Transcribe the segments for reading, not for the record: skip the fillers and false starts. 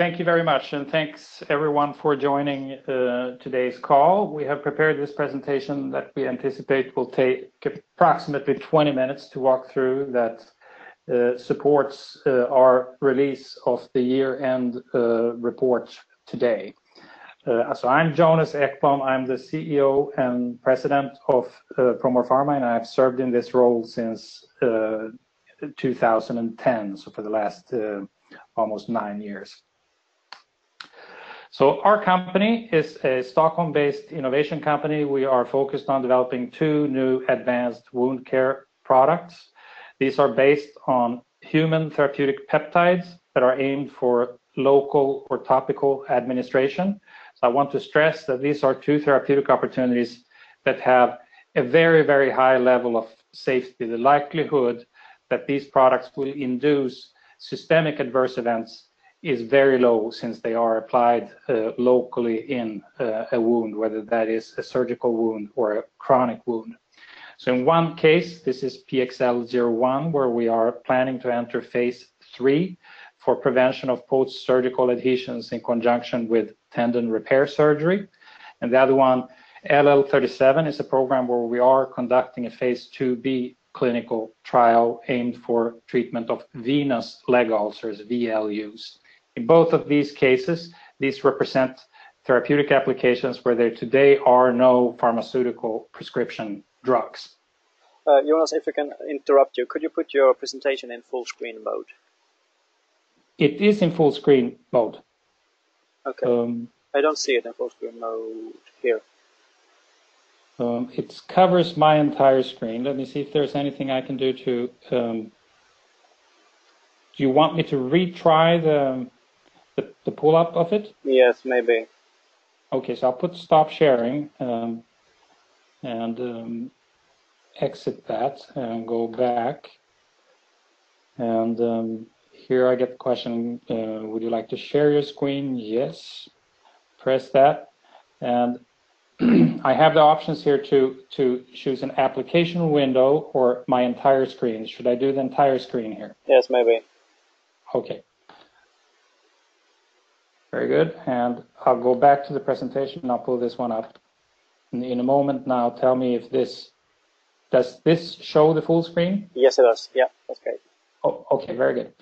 Thank you very much, and thanks everyone for joining today's call. We have prepared this presentation that we anticipate will take approximately 20 minutes to walk through that supports our release of the year-end report today. So I'm Jonas Ekblom. I'm the CEO and President of Promore Pharma, and I've served in this role since 2010, so for the last almost 9 years. So our company is a Stockholm-based innovation company. We are focused on developing 2 new advanced wound care products. These are based on human therapeutic peptides that are aimed for local or topical administration. So I want to stress that these are 2 therapeutic opportunities that have a very, very high level of safety. The likelihood that these products will induce systemic adverse events is very low, since they are applied locally in a wound, whether that is a surgical wound or a chronic wound. So in one case, this is PXL01, where we are planning to enter phase 3 for prevention of post-surgical adhesions in conjunction with tendon repair surgery. And the other one, LL37, is a program where we are conducting a phase 2b clinical trial aimed for treatment of venous leg ulcers, VLUs. In both of these cases, these represent therapeutic applications where there today are no pharmaceutical prescription drugs. Jonas, if I can interrupt you, could you put your presentation in full screen mode? It is in full screen mode. Okay. I don't see it in full screen mode here. It covers my entire screen. Let me see if there's anything I can do to... do you want me to retry the pull-up of it? Yes, maybe. Okay, so I'll put stop sharing and exit that and go back. And here I get the question, would you like to share your screen? Yes. Press that. And I have the options here to choose an application window or my entire screen. Should I do the entire screen here? Yes, maybe. Okay. Very good. And I'll go back to the presentation and I'll pull this one up. In a moment now, tell me if does this show the full screen? Yes, it does. Yeah, that's great. Oh, okay, very good.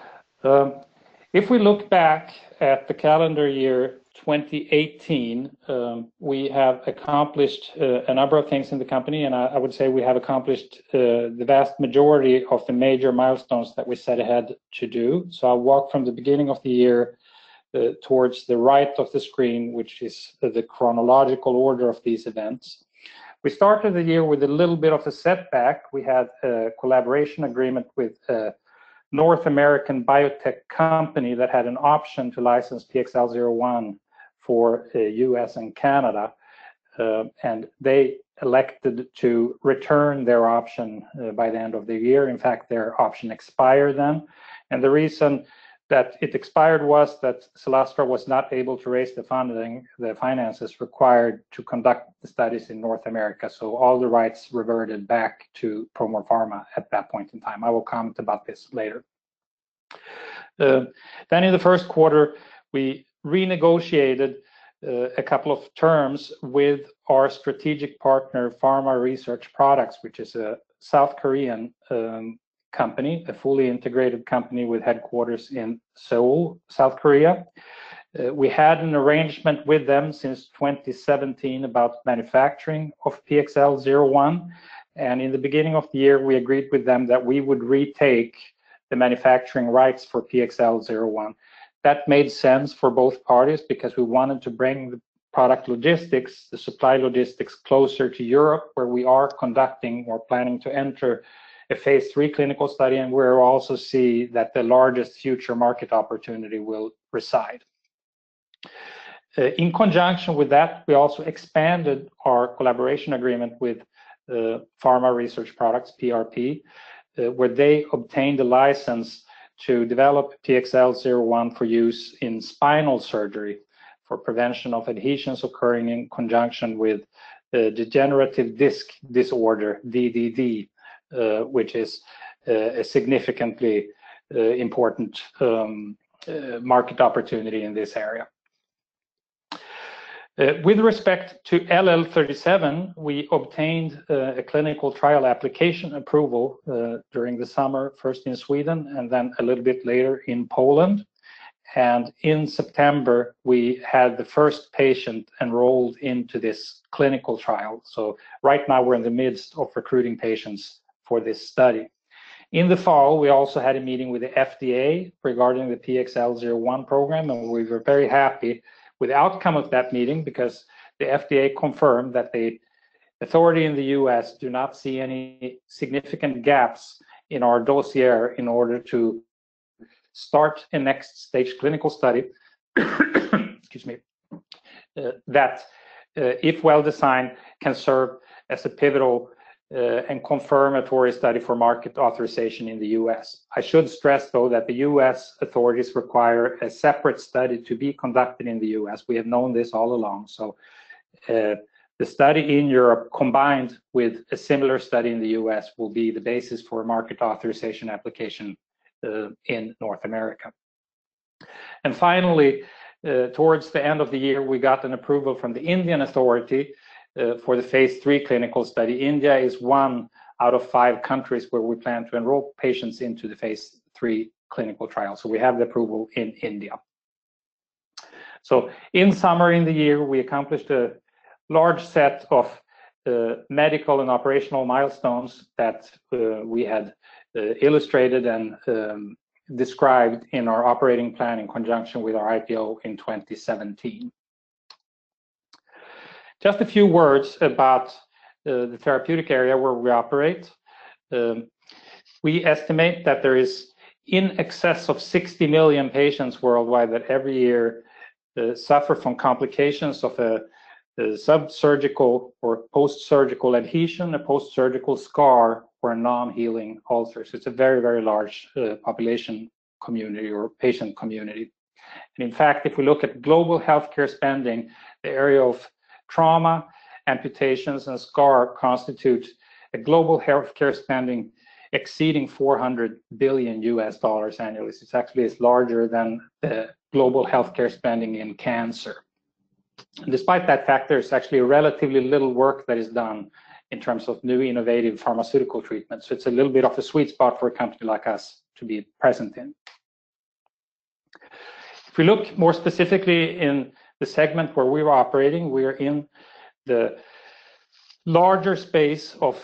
If we look back at the calendar year 2018, we have accomplished a number of things in the company, and I would say we have accomplished the vast majority of the major milestones that we set ahead to do. So I'll walk from the beginning of the year towards the right of the screen, which is the chronological order of these events. We started the year with a little bit of a setback. We had a collaboration agreement with a North American biotech company that had an option to license PXL01 for US and Canada, and they elected to return their option by the end of the year. In fact, their option expired then, and the reason that it expired was that Celastra was not able to raise the finances required to conduct the studies in North America. So all the rights reverted back to Promore Pharma at that point in time. I will comment about this later. Then in the first quarter, we renegotiated a couple of terms with our strategic partner, Pharma Research Products, which is a South Korean company, a fully integrated company with headquarters in Seoul, South Korea. We had an arrangement with them since 2017 about manufacturing of PXL01, and in the beginning of the year we agreed with them that we would retake the manufacturing rights for PXL01. That made sense for both parties because we wanted to bring the product logistics, the supply logistics, closer to Europe, where we are conducting or planning to enter a phase 3 clinical study, and we'll also see that the largest future market opportunity will reside. In conjunction with that, we also expanded our collaboration agreement with Pharma Research Products, PRP, where they obtained a license to develop PXL01 for use in spinal surgery for prevention of adhesions occurring in conjunction with degenerative disc disorder, DDD, which is a significantly important market opportunity in this area. With respect to LL37, we obtained a clinical trial application approval during the summer, first in Sweden and then a little bit later in Poland. And in September, we had the first patient enrolled into this clinical trial. So right now we're in the midst of recruiting patients for this study. In the fall, we also had a meeting with the FDA regarding the PXL01 program, and we were very happy with the outcome of that meeting because the FDA confirmed that the authority in the US do not see any significant gaps in our dossier in order to start a next stage clinical study excuse me, that if well designed can serve as a pivotal and confirmatory study for market authorization in the US. I should stress though that the US authorities require a separate study to be conducted in the US. We have known this all along. So the study in Europe combined with a similar study in the US will be the basis for a market authorization application in North America. And finally, towards the end of the year, we got an approval from the Indian authority for the phase 3 clinical study. India is 1 out of 5 countries where we plan to enroll patients into the phase 3 clinical trial. So we have the approval in India. So in summary, in the year, we accomplished a large set of medical and operational milestones that we had illustrated and described in our operating plan in conjunction with our IPO in 2017. Just a few words about the therapeutic area where we operate. We estimate that there is in excess of 60 million patients worldwide that every year suffer from complications of a subsurgical or post-surgical adhesion, a post-surgical scar, or a non-healing ulcer. So it's a very, very large population community or patient community. And in fact, if we look at global healthcare spending, the area of trauma, amputations, and scar constitute a global healthcare spending exceeding $400 billion annually. So it's actually larger than the global healthcare spending in cancer. And despite that fact, there's actually relatively little work that is done in terms of new innovative pharmaceutical treatments. So it's a little bit of a sweet spot for a company like us to be present in. If we look more specifically in the segment where we're operating, we are in the larger space of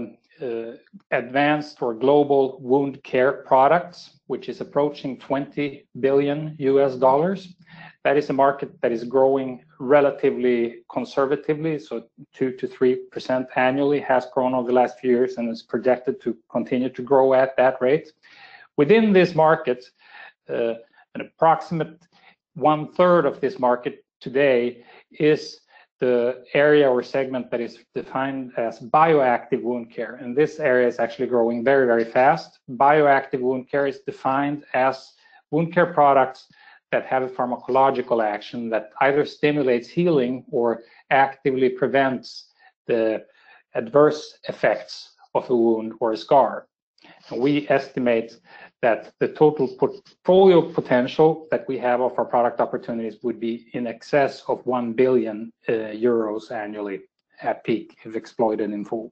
advanced or global wound care products, which is approaching $20 billion. That is a market that is growing relatively conservatively, so 2 to 3% annually, has grown over the last few years and is projected to continue to grow at that rate. Within this market, an approximate 1/3 of this market today is the area or segment that is defined as bioactive wound care. And this area is actually growing very, very fast. Bioactive wound care is defined as wound care products that have a pharmacological action that either stimulates healing or actively prevents the adverse effects of a wound or a scar. And we estimate that the total portfolio potential that we have of our product opportunities would be in excess of 1 billion euros annually at peak if exploited in full.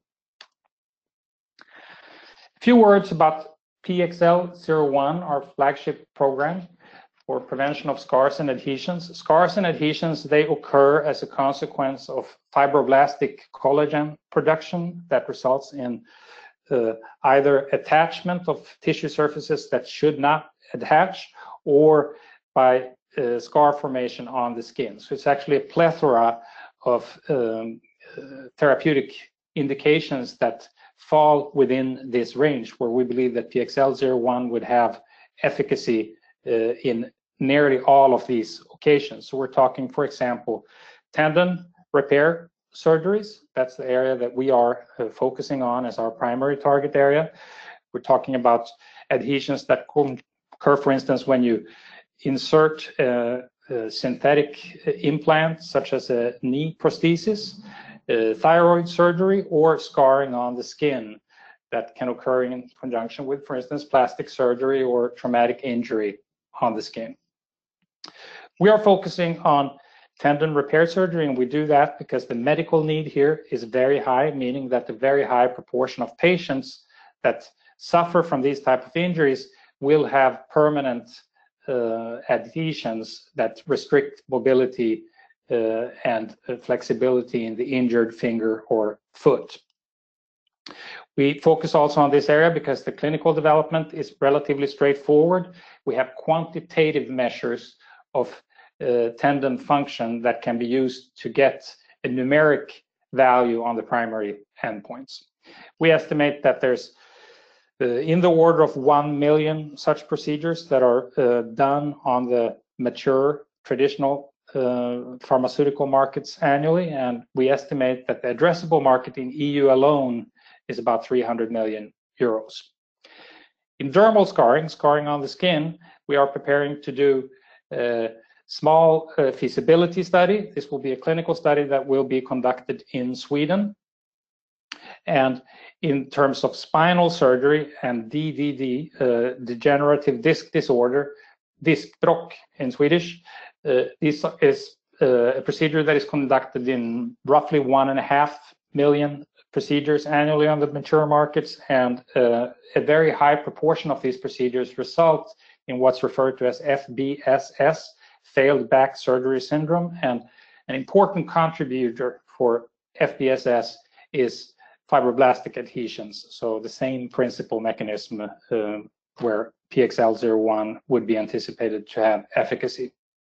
A few words about PXL01, our flagship program for prevention of scars and adhesions. Scars and adhesions, they occur as a consequence of fibroblastic collagen production that results in either attachment of tissue surfaces that should not attach or by scar formation on the skin. So it's actually a plethora of therapeutic indications that fall within this range, where we believe that PXL01 would have efficacy in nearly all of these occasions. So we're talking, for example, tendon repair surgeries. That's the area that we are focusing on as our primary target area. We're talking about adhesions that occur, for instance, when you insert synthetic implants, such as a knee prosthesis, thyroid surgery, or scarring on the skin that can occur in conjunction with, for instance, plastic surgery or traumatic injury on the skin. We are focusing on tendon repair surgery, and we do that because the medical need here is very high, meaning that the very high proportion of patients that suffer from these type of injuries will have permanent adhesions that restrict mobility and flexibility in the injured finger or foot. We focus also on this area because the clinical development is relatively straightforward. We have quantitative measures of tendon function that can be used to get a numeric value on the primary endpoints. We estimate that there's in the order of 1 million such procedures that are done on the mature traditional pharmaceutical markets annually, and we estimate that the addressable market in EU alone is about 300 million euros. In dermal scarring on the skin, we are preparing to do a small feasibility study. This will be a clinical study that will be conducted in Sweden. And in terms of spinal surgery and DDD, degenerative disc disorder, diskbråck in Swedish, this is a procedure that is conducted in roughly 1.5 million procedures annually on the mature markets, and a very high proportion of these procedures result in what's referred to as FBSS, failed back surgery syndrome. And an important contributor for FBSS is fibroblastic adhesions, so the same principal mechanism where PXL01 would be anticipated to have efficacy.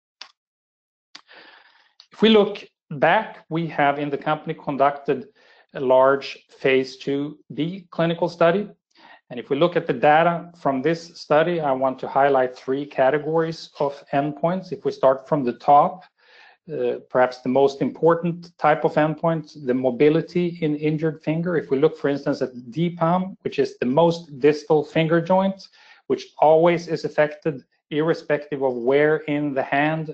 If we look back, we have in the company conducted a large phase 2b clinical study. And if we look at the data from this study, I want to highlight 3 categories of endpoints. If we start from the top, perhaps the most important type of endpoint, the mobility in injured finger. If we look, for instance, at DPAM, which is the most distal finger joint, which always is affected irrespective of where in the hand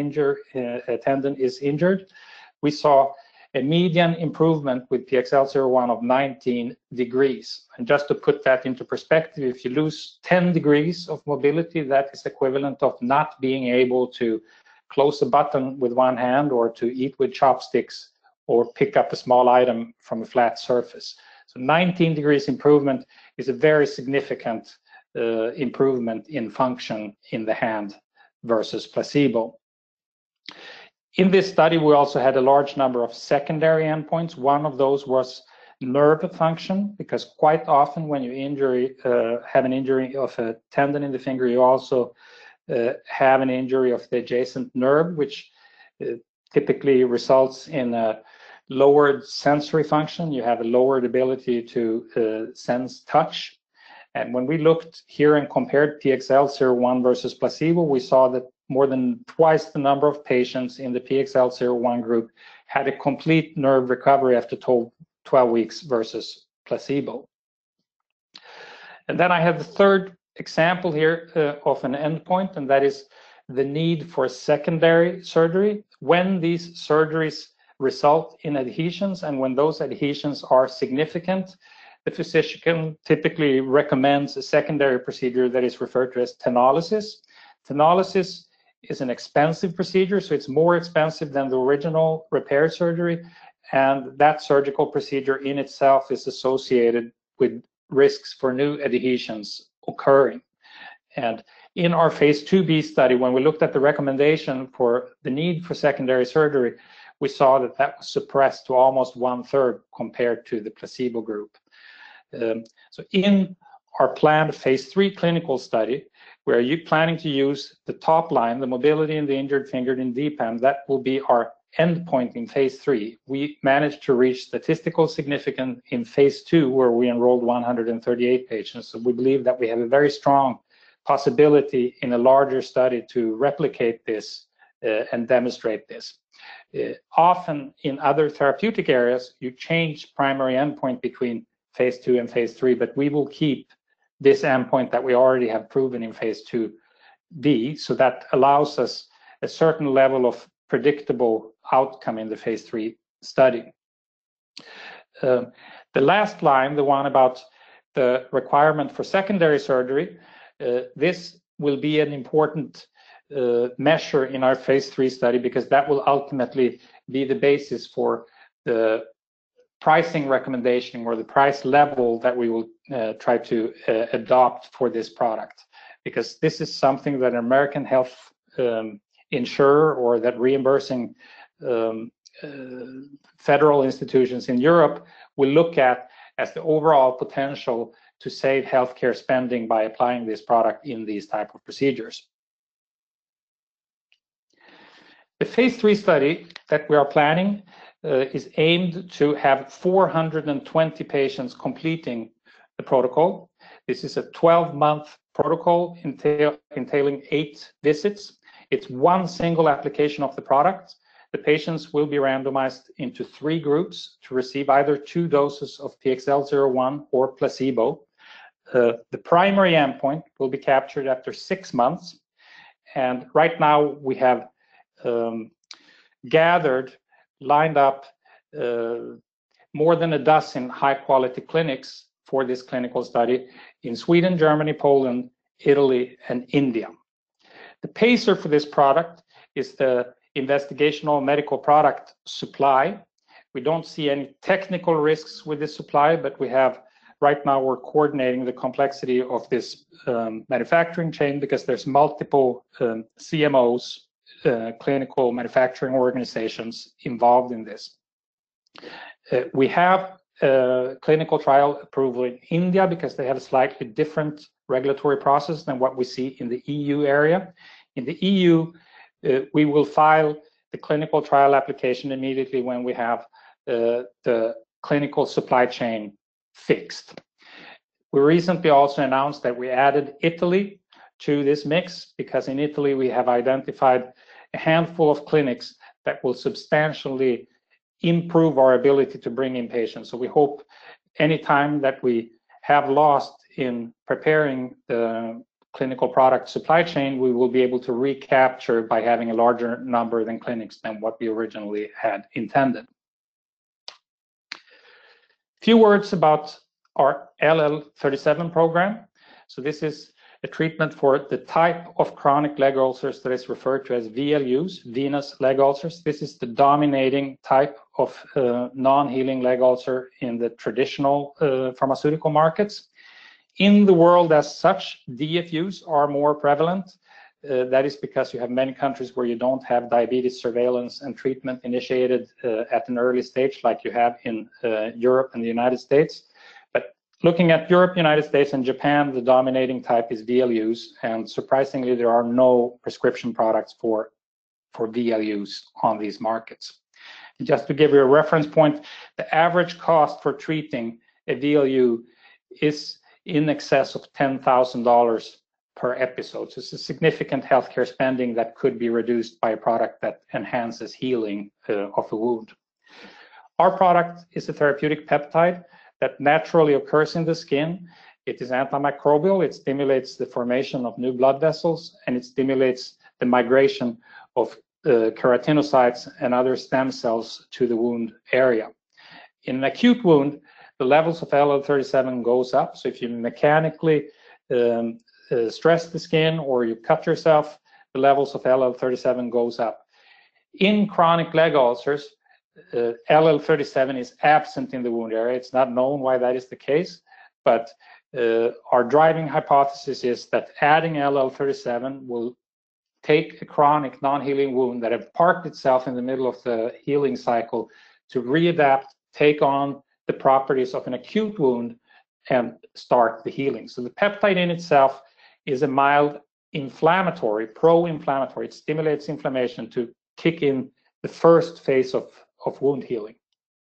a tendon is injured, we saw a median improvement with PXL01 of 19 degrees. And just to put that into perspective, if you lose 10 degrees of mobility, that is equivalent of not being able to close a button with one hand, or to eat with chopsticks, or pick up a small item from a flat surface. So 19 degrees improvement is a very significant improvement in function in the hand versus placebo. In this study, we also had a large number of secondary endpoints. One of those was nerve function, because quite often when you have an injury of a tendon in the finger, you also have an injury of the adjacent nerve, which typically results in a lowered sensory function. You have a lowered ability to sense touch. And when we looked here and compared PXL01 versus placebo, we saw that more than twice the number of patients in the PXL01 group had a complete nerve recovery after 12 weeks versus placebo. And then I have the third example here of an endpoint, and that is the need for secondary surgery. When these surgeries result in adhesions, and when those adhesions are significant, the physician typically recommends a secondary procedure that is referred to as tenolysis. Tenolysis is an expensive procedure, so it's more expensive than the original repair surgery, and that surgical procedure in itself is associated with risks for new adhesions occurring. And in our phase 2b study, when we looked at the recommendation for the need for secondary surgery, we saw that that was suppressed to almost 1/3 compared to the placebo group. So in our planned phase 3 clinical study, where you're planning to use the top line, the mobility in the injured finger in DPAM, that will be our endpoint in phase 3. We managed to reach statistical significance in phase 2, where we enrolled 138 patients. So we believe that we have a very strong possibility in a larger study to replicate this and demonstrate this. Often in other therapeutic areas, you change primary endpoint between phase 2 and phase 3, but we will keep this endpoint that we already have proven in phase 2b, so that allows us a certain level of predictable outcome in the phase 3 study. The last line, the one about the requirement for secondary surgery, this will be an important measure in our phase 3 study, because that will ultimately be the basis for the pricing recommendation or the price level that we will try to adopt for this product, because this is something that an American health insurer or that reimbursing federal institutions in Europe will look at as the overall potential to save healthcare spending by applying this product in these type of procedures. The phase 3 study that we are planning is aimed to have 420 patients completing the protocol. This is a 12-month protocol entailing 8 visits. It's one single application of the product. The patients will be randomized into 3 groups to receive either 2 doses of PXL01 or placebo. The primary endpoint will be captured after 6 months. And right now we have lined up more than a dozen high-quality clinics for this clinical study in Sweden, Germany, Poland, Italy, and India. The pacer for this product is the investigational medical product supply. We don't see any technical risks with this supply, but right now we're coordinating the complexity of this manufacturing chain, because there's multiple CMOs, clinical manufacturing organizations involved in this. We have clinical trial approval in India because they have a slightly different regulatory process than what we see in the EU area. In the EU, we will file the clinical trial application immediately when we have the clinical supply chain fixed. We recently also announced that we added Italy to this mix, because in Italy we have identified a handful of clinics that will substantially improve our ability to bring in patients. So we hope any time that we have lost in preparing the clinical product supply chain, we will be able to recapture by having a larger number than clinics than what we originally had intended. Few words about our LL37 program. So this is a treatment for the type of chronic leg ulcers that is referred to as VLUs, venous leg ulcers. This is the dominating type of non-healing leg ulcer in the traditional pharmaceutical markets. In the world as such, DFUs are more prevalent. That is because you have many countries where you don't have diabetes surveillance and treatment initiated at an early stage like you have in Europe and the United States. But looking at Europe, United States, and Japan, the dominating type is VLUs, and surprisingly, there are no prescription products for VLUs on these markets. And just to give you a reference point, the average cost for treating a VLU is in excess of $10,000 per episode. So it's a significant healthcare spending that could be reduced by a product that enhances healing of a wound. Our product is a therapeutic peptide that naturally occurs in the skin. It is antimicrobial, it stimulates the formation of new blood vessels, and it stimulates the migration of keratinocytes and other stem cells to the wound area. In an acute wound, the levels of LL37 goes up. So if you mechanically stress the skin or you cut yourself, the levels of LL37 goes up. In chronic leg ulcers, LL37 is absent in the wound area. It's not known why that is the case, but our driving hypothesis is that adding LL37 will take a chronic non-healing wound that have parked itself in the middle of the healing cycle to readapt, take on the properties of an acute wound, and start the healing. So the peptide in itself is a mild inflammatory, pro-inflammatory. It stimulates inflammation to kick in the first phase of wound healing.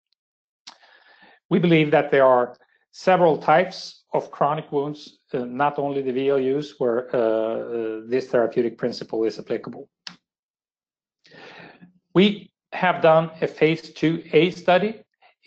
We believe that there are several types of chronic wounds, not only the VLUs, where this therapeutic principle is applicable. We have done a phase 2A study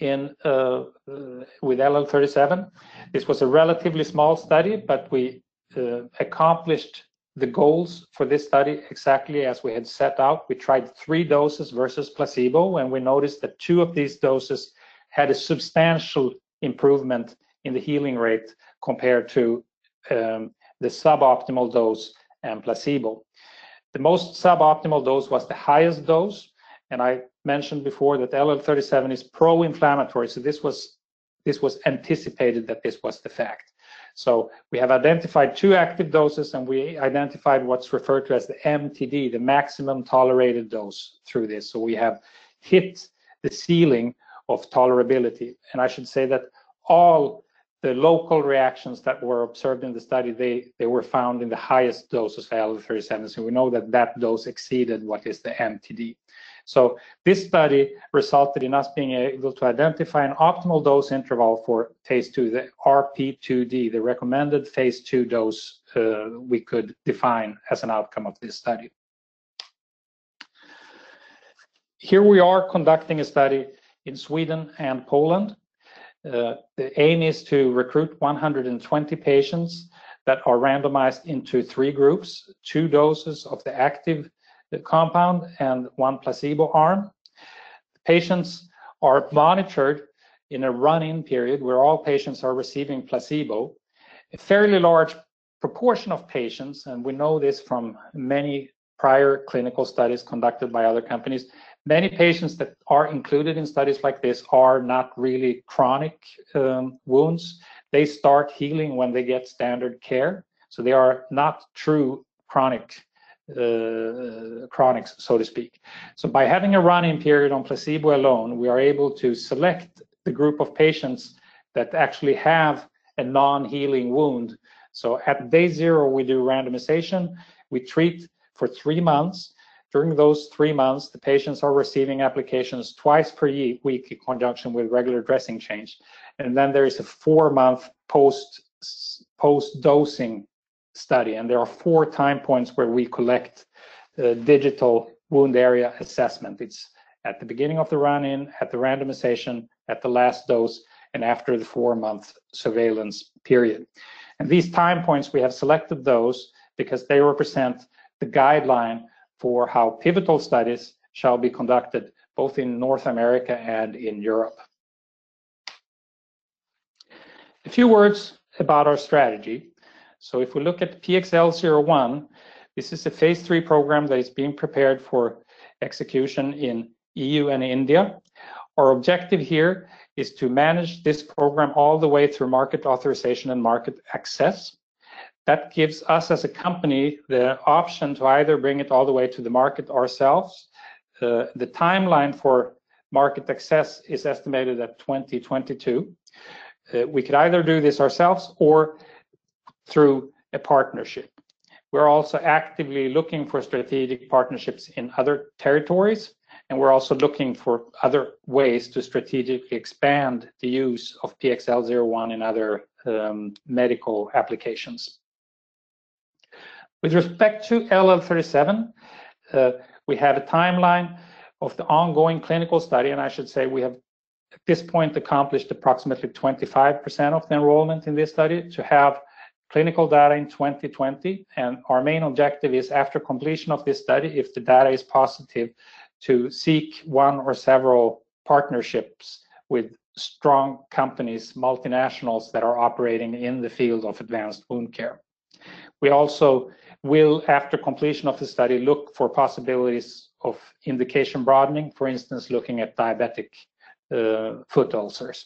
with LL37. This was a relatively small study, but we accomplished the goals for this study exactly as we had set out. We tried 3 doses versus placebo, and we noticed that 2 of these doses had a substantial improvement in the healing rate compared to the suboptimal dose and placebo. The most suboptimal dose was the highest dose, and I mentioned before that LL37 is pro-inflammatory, so this was anticipated that this was the fact. So we have identified 2 active doses, and we identified what's referred to as the MTD, the maximum tolerated dose through this. So we have hit the ceiling of tolerability. And I should say that all the local reactions that were observed in the study, they were found in the highest doses of LL37. So we know that that dose exceeded what is the MTD. So this study resulted in us being able to identify an optimal dose interval for phase 2, the RP2D, the recommended phase 2 dose we could define as an outcome of this study. Here we are conducting a study in Sweden and Poland. The aim is to recruit 120 patients that are randomized into 3 groups, 2 doses of the active compound and 1 placebo arm. The patients are monitored in a run-in period where all patients are receiving placebo. A fairly large proportion of patients, and we know this from many prior clinical studies conducted by other companies, many patients that are included in studies like this are not really chronic wounds. They start healing when they get standard care. So they are not true chronics, so to speak. So by having a run-in period on placebo alone, we are able to select the group of patients that actually have a non-healing wound. So at day 0, we do randomization. We treat for 3 months. During those 3 months, the patients are receiving applications twice per week in conjunction with regular dressing change. And then there is a 4-month post-dosing study. And there are 4 time points where we collect digital wound area assessment. It's at the beginning of the run-in, at the randomization, at the last dose, and after the 4-month surveillance period. And these time points, we have selected those because they represent the guideline for how pivotal studies shall be conducted both in North America and in Europe. A few words about our strategy. So if we look at PXL01, this is a phase 3 program that is being prepared for execution in EU and India. Our objective here is to manage this program all the way through market authorization and market access. That gives us as a company the option to either bring it all the way to the market ourselves. The timeline for market access is estimated at 2022. We could either do this ourselves or through a partnership. We're also actively looking for strategic partnerships in other territories, and we're also looking for other ways to strategically expand the use of PXL01 in other medical applications. With respect to LL37, we have a timeline of the ongoing clinical study, and I should say we have at this point accomplished approximately 25% of the enrollment in this study to have clinical data in 2020. And our main objective is, after completion of this study, if the data is positive, to seek 1 or several partnerships with strong companies, multinationals that are operating in the field of advanced wound care. We also will, after completion of the study, look for possibilities of indication broadening, for instance, looking at diabetic foot ulcers.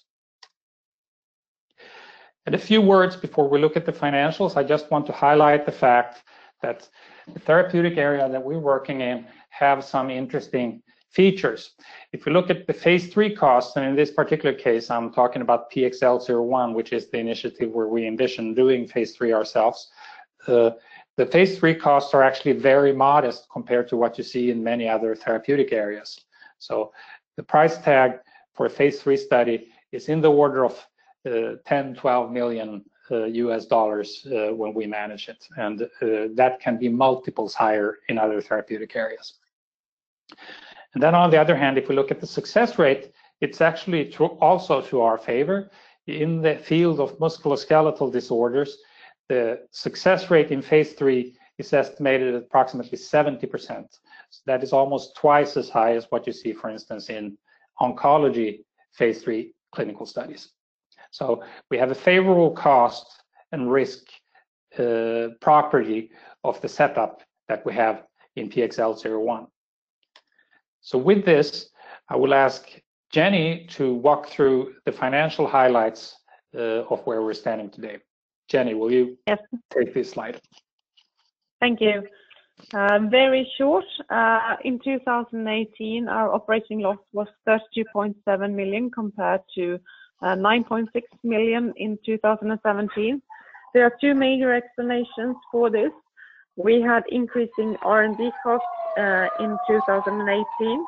And a few words before we look at the financials. I just want to highlight the fact that the therapeutic area that we're working in have some interesting features. If we look at the phase 3 costs, and in this particular case, I'm talking about PXL01, which is the initiative where we envision doing phase 3 ourselves. The phase 3 costs are actually very modest compared to what you see in many other therapeutic areas. So the price tag for a phase 3 study is in the order of 10-12 million US dollars when we manage it, and that can be multiples higher in other therapeutic areas. And then on the other hand, if we look at the success rate, it's actually also to our favor. In the field of musculoskeletal disorders, the success rate in phase 3 is estimated at approximately 70%. So that is almost twice as high as what you see, for instance, in oncology phase 3 clinical studies. So we have a favorable cost and risk property of the setup that we have in PXL01. So with this, I will ask Jenny to walk through the financial highlights of where we're standing today. Jenny, will you take this slide? Thank you. Very short. In 2018, our operating loss was 32.7 million compared to 9.6 million in 2017. There are two major explanations for this. We had increasing R&D costs in 2018.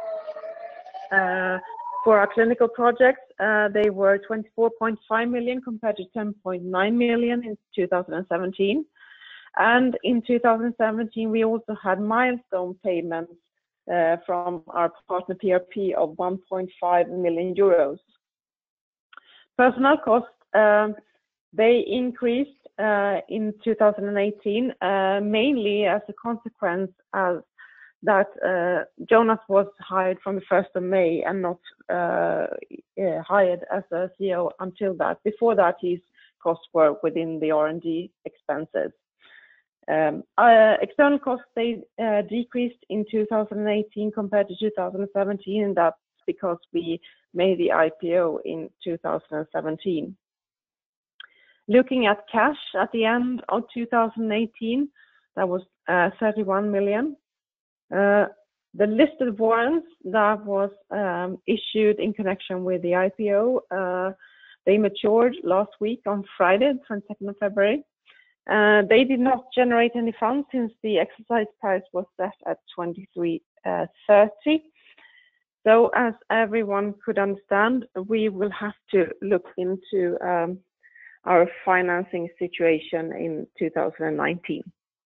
For our clinical projects, they were 24.5 million compared to 10.9 million in 2017. And in 2017, we also had milestone payments from our partner PRP of 1.5 million euros. Personnel costs, they increased in 2018, mainly as a consequence of that Jonas was hired from the 1st of May and not hired as a CEO until that. Before that, his costs were within the R&D expenses. External costs, they decreased in 2018 compared to 2017, and that's because we made the IPO in 2017. Looking at cash at the end of 2018, that was 31 million. The listed warrants that was issued in connection with the IPO, they matured last week on Friday, 22nd of February. They did not generate any funds since the exercise price was set at 23.30. So as everyone could understand, we will have to look into our financing situation in 2019.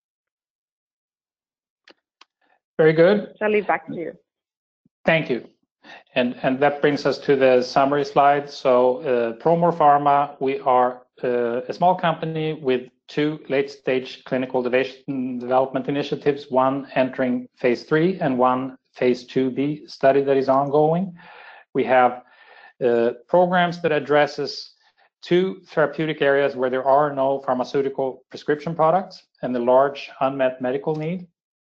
Very good. Shall I leave back to you? Thank you. And that brings us to the summary slide. So Promore Pharma, we are a small company with two late-stage clinical development initiatives, one entering phase 3 and one phase 2b study that is ongoing. We have programs that addresses two therapeutic areas where there are no pharmaceutical prescription products and the large unmet medical need.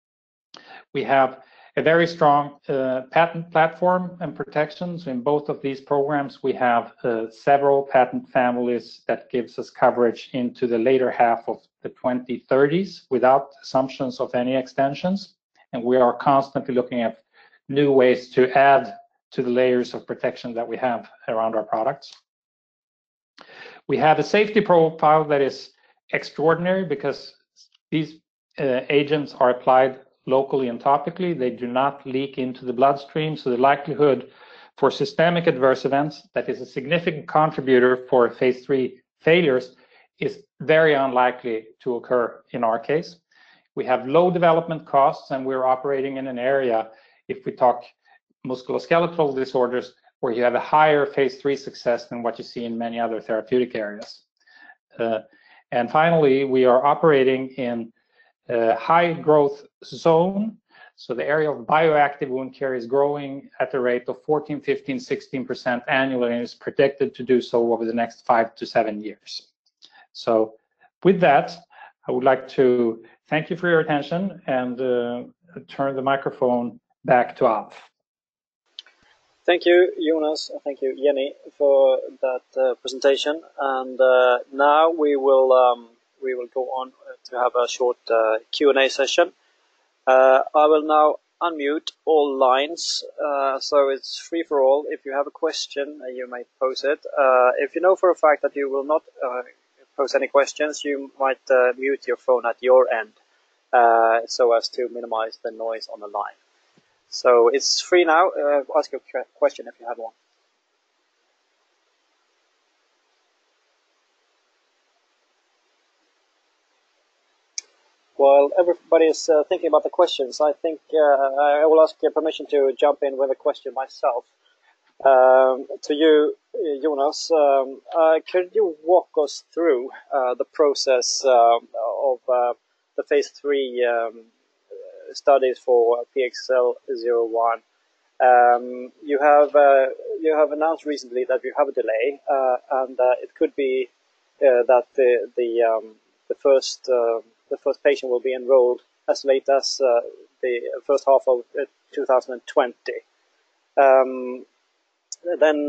We have a very strong patent platform and protections. In both of these programs, we have several patent families that gives us coverage into the later half of the 2030s without assumptions of any extensions. And we are constantly looking at new ways to add to the layers of protection that we have around our products. We have a safety profile that is extraordinary because these agents are applied locally and topically. They do not leak into the bloodstream, so the likelihood for systemic adverse events, that is a significant contributor for phase 3 failures, is very unlikely to occur in our case. We have low development costs, and we're operating in an area, if we talk musculoskeletal disorders, where you have a higher phase 3 success than what you see in many other therapeutic areas. And finally, we are operating in a high growth zone. So the area of bioactive wound care is growing at a rate of 14, 15, 16% annually, and is predicted to do so over the next 5 to 7 years. So with that, I would like to thank you for your attention and turn the microphone back to Alf. Thank you, Jonas. Thank you, Jenny, for that presentation. And now we will go on to have a short Q&A session. I will now unmute all lines, so it's free for all. If you have a question, you may pose it. If you know for a fact that you will not pose any questions, you might mute your phone at your end, so as to minimize the noise on the line. So it's free now. Ask your question if you have one. While everybody is thinking about the questions, I think I will ask your permission to jump in with a question myself. To you, Jonas, could you walk us through the process of the phase 3 studies for PXL01? You have announced recently that you have a delay, and it could be that the first the first patient will be enrolled as late as the first half of 2020. Then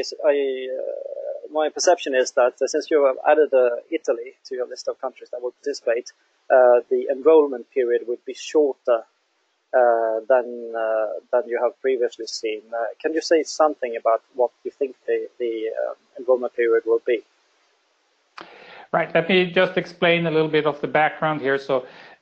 my perception is that since you have added Italy to your list of countries that will participate, the enrollment period would be shorter than you have previously seen. Can you say something about what you think the enrollment period will be? Right. Let me just explain a little bit of the background here. So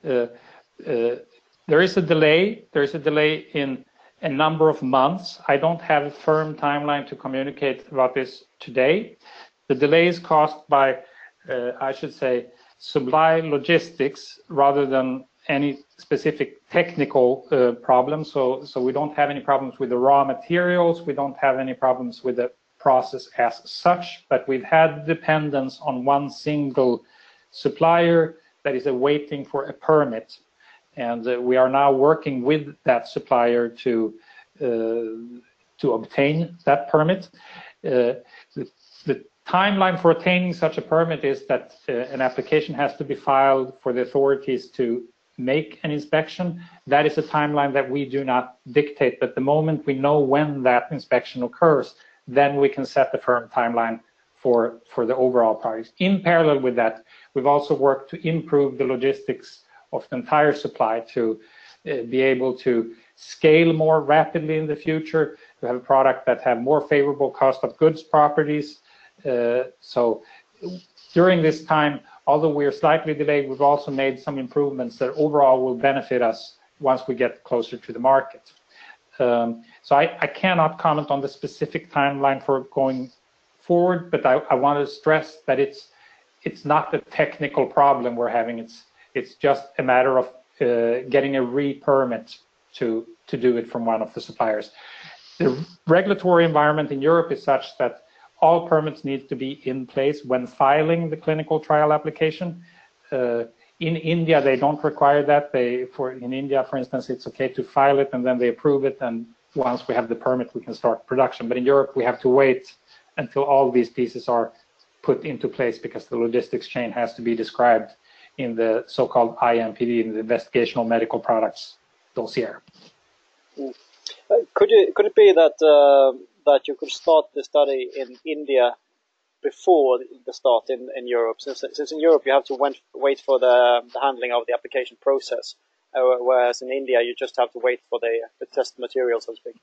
there is a delay. There is a delay in a number of months. I don't have a firm timeline to communicate about this today. The delay is caused by, I should say, supply logistics rather than any specific technical problems. So we don't have any problems with the raw materials. We don't have any problems with the process as such, but we've had dependence on one single supplier that is awaiting for a permit. And we are now working with that supplier to obtain that permit. The timeline for attaining such a permit is that an application has to be filed for the authorities to make an inspection. That is a timeline that we do not dictate, but the moment we know when that inspection occurs, then we can set the firm timeline for the overall project. In parallel with that, we've also worked to improve the logistics of the entire supply to be able to scale more rapidly in the future, to have a product that have more favorable cost of goods properties. So during this time, although we are slightly delayed, we've also made some improvements that overall will benefit us once we get closer to the market. So I cannot comment on the specific timeline for going forward, but I want to stress that it's not a technical problem we're having. It's just a matter of getting a re-permit to do it from one of the suppliers. The regulatory environment in Europe is such that all permits need to be in place when filing the clinical trial application. In India, they don't require that. In India, for instance, it's okay to file it and then they approve it. And once we have the permit, we can start production. But in Europe, we have to wait until all these pieces are put into place because the logistics chain has to be described in the so-called IMPD, in the Investigational Medical Products dossier. Could it be that you could start the study in India before the start in Europe? Since in Europe you have to wait for the handling of the application process, whereas in India you just have to wait for the test material, so to speak.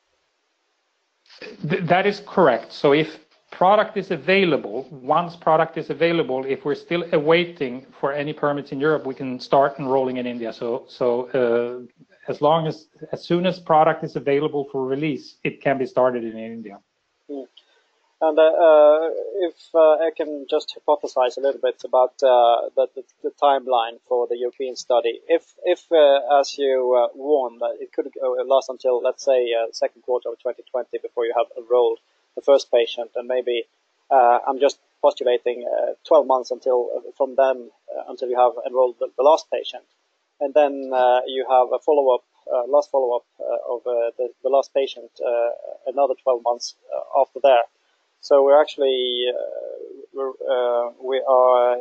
That is correct. So if product is available, once product is available, if we're still awaiting for any permits in Europe, we can start enrolling in India. So as soon as product is available for release, it can be started in India. And if I can just hypothesize a little bit about the timeline for the European study, if as you warned, that it could last until, let's say, second quarter of 2020 before you have enrolled the first patient, and maybe I'm just postulating 12 months from then until you have enrolled the last patient, and then you have a last follow-up of the last patient, another 12 months after there. So we're actually we are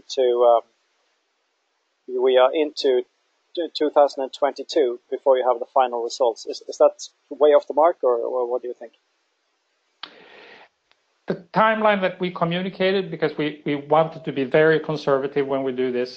into 2022 before you have the final results. Is that way off the mark, or what do you think? The timeline that we communicated, because we wanted to be very conservative when we do this.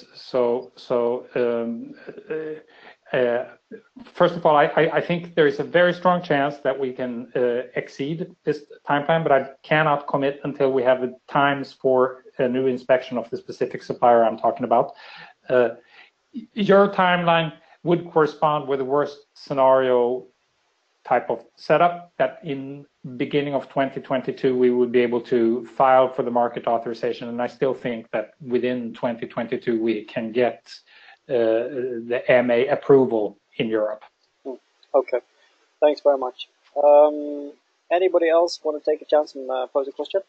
First of all, I think there is a very strong chance that we can exceed this timeline, but I cannot commit until we have the times for a new inspection of the specific supplier I'm talking about. Your timeline would correspond with the worst scenario type of setup, that in beginning of 2022 we would be able to file for the market authorization, and I still think that within 2022 we can get the MA approval in Europe. Okay, thanks very much. Anybody else want to take a chance and pose a question?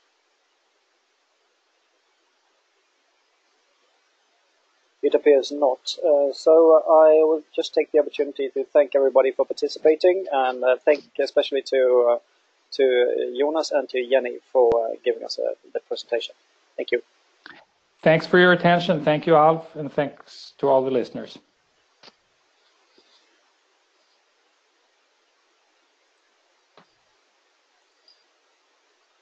It appears not. So I will just take the opportunity to thank everybody for participating, and thank especially to Jonas and to Jenny for giving us the presentation. Thank you. Thanks for your attention. Thank you, Alf, and thanks to all the listeners.